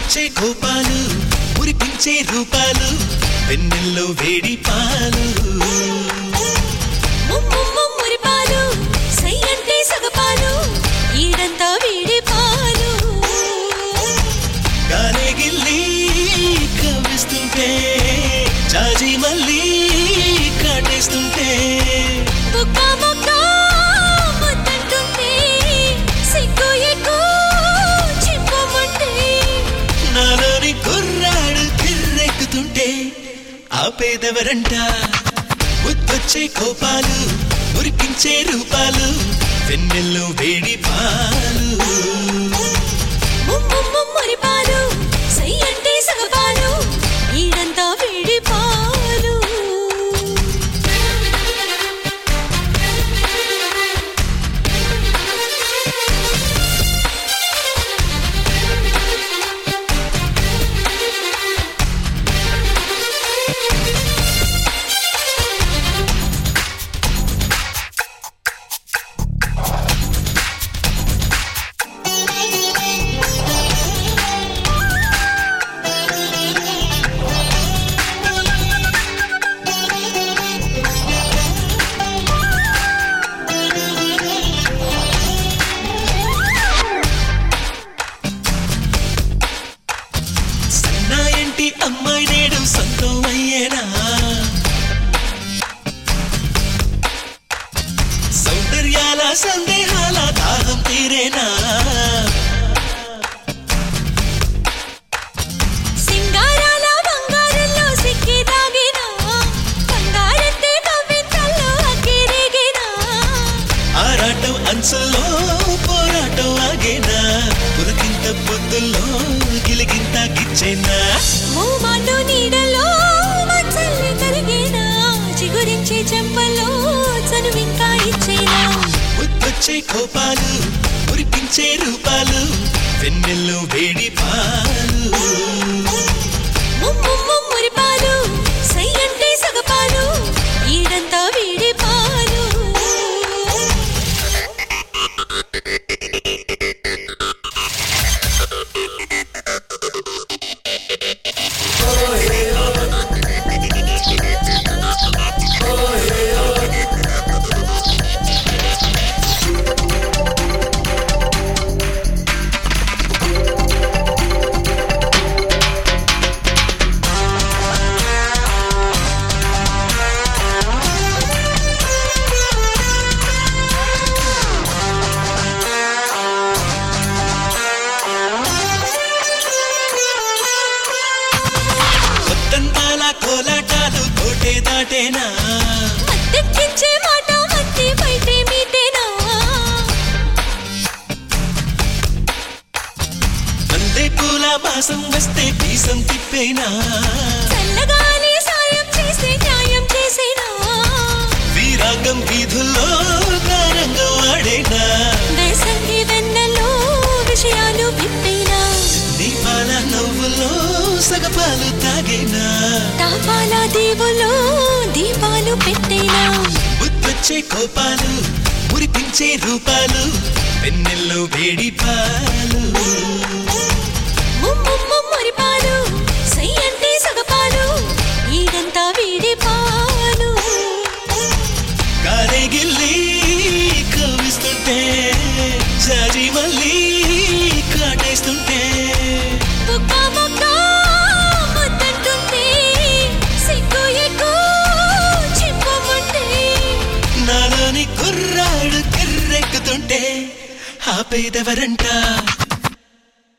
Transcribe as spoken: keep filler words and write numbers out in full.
ముద్దొచ్చే కోపాలు మురిపించే రూపాలు వెన్నెల్లో వేడి పాలు మురిపాలు సై అంటే సగపాలు ఈడంతా వేడి పాలు గానే గిల్లి కవ్విస్తుంటే జాజి మళ్ళీ కాటేస్తుంటే బుక్క బుక్క ముద్దంటుంటే సిగ్గు ఎక్కు చిప్పమంటే నాలోని కుర్రాడు కిర్రెక్కుతుంటే ఆపేదెవరంట ముద్దొచ్చే కోపాలు మురిపించే రూపాలు వెన్నెల్లో వేడి పాలు మురిపాలు సై అంటే సగపాలు ఈడంతా వేడి పాలు అమ్మాయి నేడు సొంతం అయ్యేనా సౌందర్యాల సందేహాల దాహం తీరేనా సింగారాల బంగారంలో సిక్కి దాగినా బంగారెత్తే కవ్వింతల్లో అక్కిరేగినా ఆరాటం అంచుల్లో పోరాటం ఆగేనా పులకింత పొద్దుల్లో గిలిగింత గిచ్చేనా మూమాటో నీడలో మచ్చల్ని కరిగేనా చిగురించే చెంపల్లో చనువింకా ఇచ్చేనా ముద్దొచ్చే కోపాలు మురిపించే రూపాలు వెన్నెల్లో వేడి పాలు మురిపాలు సై అంటే సగపాలు ఈడంతా వేడి పాలు కోలాటాలు కోటే దాటేనా మత్తెక్కించే మాట మత్తి బయటే మీటేనా మల్లె పూల మాసం వస్తే పీసం తిప్పేనా చల్లగాలి సాయం చేసే న్యాయం చేసేనా వీరాంగం వీధుల్లో కారంగం ఆడేనా వేసంగి వెన్నెల్లో విషయాలు విప్పేనా దీపాల నవ్వుల్లో సగపాలు తాగేనా తాపాల దీవులో దీపాలు పెట్టేనా ముద్దొచ్చే కోపాలు మురిపించే రూపాలు వెన్నెల్లో వేడి పాలు మురిపాలు సై అంటే సగపాలు ఈడంతా వేడి పాలు గానే గిల్లి కవ్విస్తుంటే జాజి మళ్ళీ కాటేస్తుంటే బుక్క బుక్క ముద్దంటుంటే సిగ్గు ఎక్కు చిప్పమంటే నాలోని కుర్రాడు కిర్రెక్కుతుంటే ఆపేదెవరంట